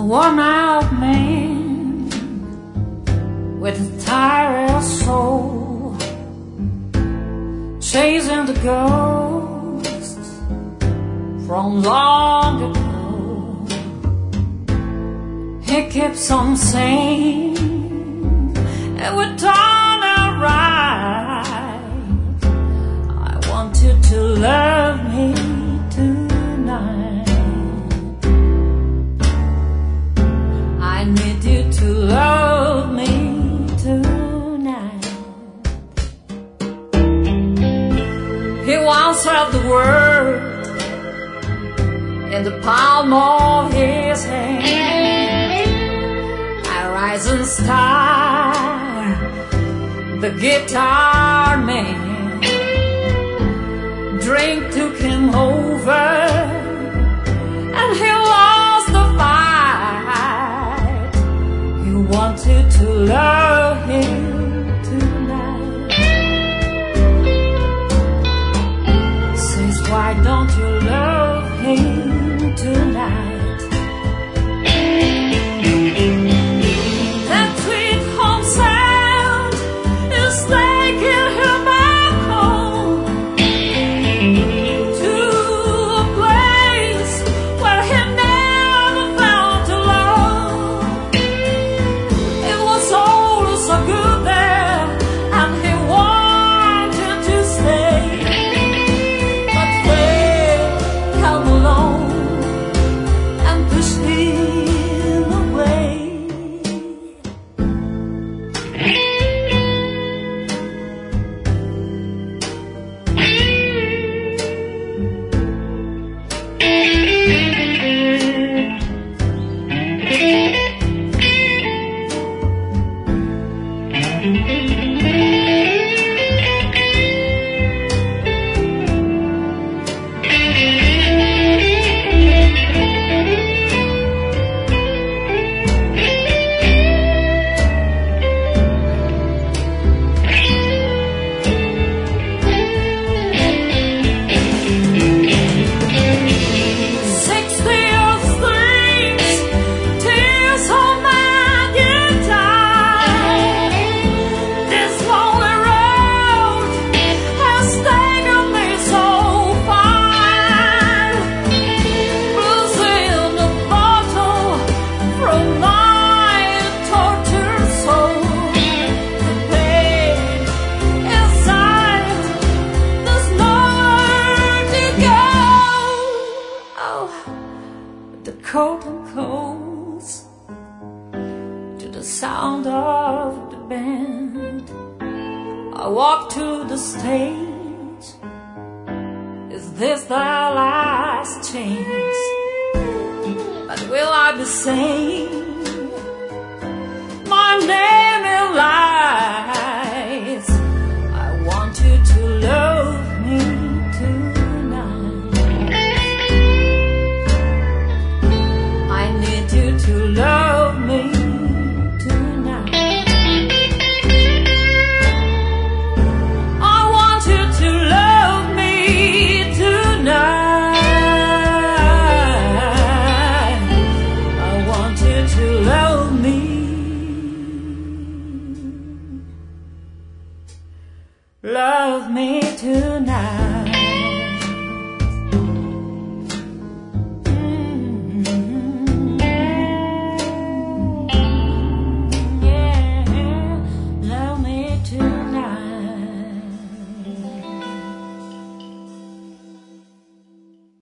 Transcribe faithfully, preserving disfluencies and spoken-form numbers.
worn out man with a tired soul, chasing the ghosts from long ago. He keeps on saying it would turn out right. I want you to love me tonight. I need you to love me tonight. He once held the world in the palm of his hand, a rising star, the guitar man. Drink took him over and he lost the fight. He wanted to love him tonight. Says, why don't you love him tonight? That sweet home sound is taking him back home to a place where he never felt alone. It was all so good there and he wanted to stay, but fate came along and pushed him away. The curtain calls to the sound of the band. I walk to the stage. Is this the last chance? But will I be saying my name in lights? I want you to love me tonight. I need you to love me tonight. I want you to love me tonight. I want you to love me. Love me tonight.